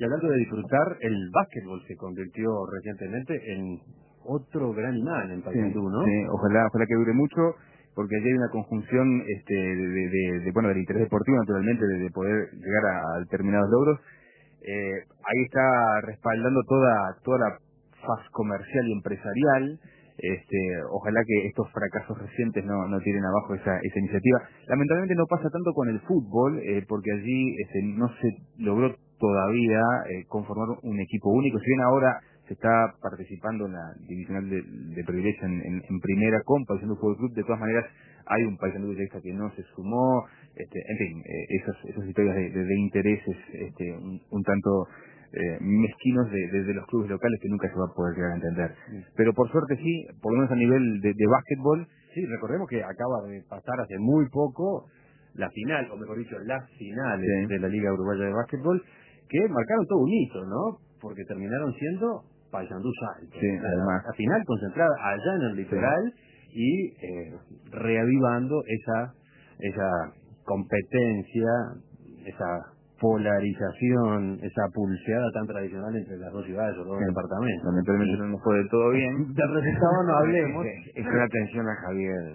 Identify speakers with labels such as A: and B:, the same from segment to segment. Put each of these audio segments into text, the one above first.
A: Y hablando de disfrutar, el básquetbol se convirtió recientemente en otro gran imán en Paysandú, ¿no?
B: Sí, ojalá que dure mucho, porque allí hay una conjunción bueno, del interés deportivo, naturalmente, de poder llegar a determinados logros. Ahí está respaldando toda la faz comercial y empresarial. Ojalá que estos fracasos recientes no tiren abajo esa iniciativa. Lamentablemente no pasa tanto con el fútbol, porque allí no se logró todavía conformar un equipo único. Si bien ahora se está participando en la divisional de privilegio en primera con Paysandú Fútbol Club, de todas maneras hay un Paysandú Villarista que no se sumó, en fin, esas historias de intereses un tanto mezquinos de los clubes locales que nunca se va a poder llegar a entender. Pero por suerte sí, por lo menos a nivel de básquetbol.
A: Sí, recordemos que acaba de pasar hace muy poco la final, o mejor dicho, las finales de la Liga Uruguaya de Básquetbol, que marcaron todo un hito, ¿no? Porque terminaron siendo Paysandú Salto.
B: Sí, además.
A: La final concentrada allá en el litoral y reavivando esa competencia, esa polarización, esa pulseada tan tradicional entre las dos ciudades o los dos departamentos.
B: Lamentablemente no nos fue del todo bien.
A: Del resultado no hablemos.
C: Es una atención a Javier.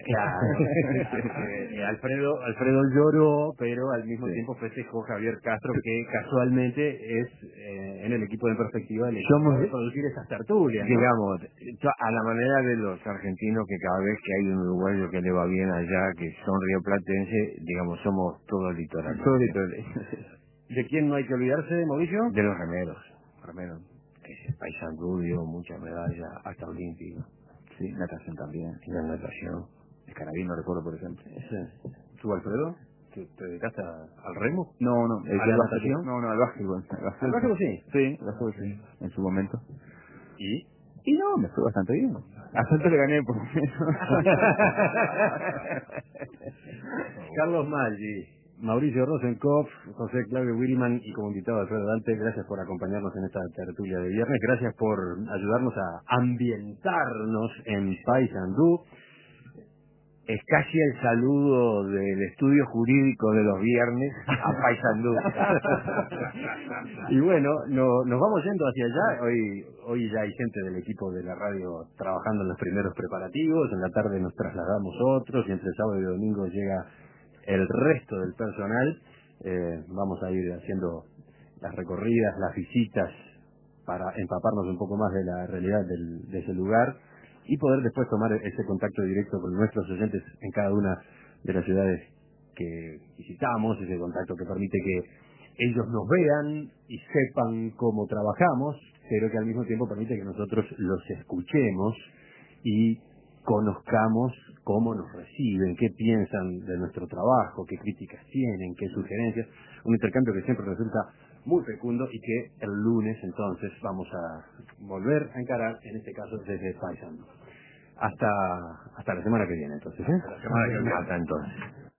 A: Claro. Alfredo lloró, pero al mismo tiempo festejó Javier Castro, que casualmente es en el equipo de perspectiva el equipo de producir esas tertulias, ¿no?
C: Digamos, a la manera de los argentinos, que cada vez que hay un uruguayo que le va bien allá, que son rioplatenses, digamos, somos todos litorales.
B: Todos litorales.
A: ¿De quién no hay que olvidarse, Mauricio?
C: De los remeros. Paysandú dio muchas medallas, hasta olímpicos.
B: Sí, natación también.
C: Y la natación.
B: El carabino, recuerdo, por ejemplo.
A: ¿Tú, Alfredo? ¿Te dedicaste al remo?
B: No.
A: ¿A la natación?
B: No, al básquetbol.
A: ¿Al básquetbol sí?
B: Sí, al básquetbol sí, en su momento.
A: ¿Y?
B: Y no, me fue bastante bien. A Santos le gané por lo menos.
A: Carlos Maggi, Mauricio Rosenkopf, José Claudio Williman y como invitado Alfredo Dante, gracias por acompañarnos en esta tertulia de viernes, gracias por ayudarnos a ambientarnos en Paysandú.
C: Es casi el saludo del estudio jurídico de los viernes a Paysandú.
A: Y bueno, nos vamos yendo hacia allá. Hoy ya hay gente del equipo de la radio trabajando en los primeros preparativos. En la tarde nos trasladamos otros y entre sábado y domingo llega el resto del personal. Vamos a ir haciendo las recorridas, las visitas para empaparnos un poco más de la realidad de ese lugar y poder después tomar ese contacto directo con nuestros oyentes en cada una de las ciudades que visitamos, ese contacto que permite que ellos nos vean y sepan cómo trabajamos, pero que al mismo tiempo permite que nosotros los escuchemos y conozcamos cómo nos reciben, qué piensan de nuestro trabajo, qué críticas tienen, qué sugerencias. Un intercambio que siempre resulta muy fecundo y que el lunes entonces vamos a volver a encarar, en este caso desde Paysandú. Hasta la semana que viene entonces.
C: La semana que viene. Hasta entonces.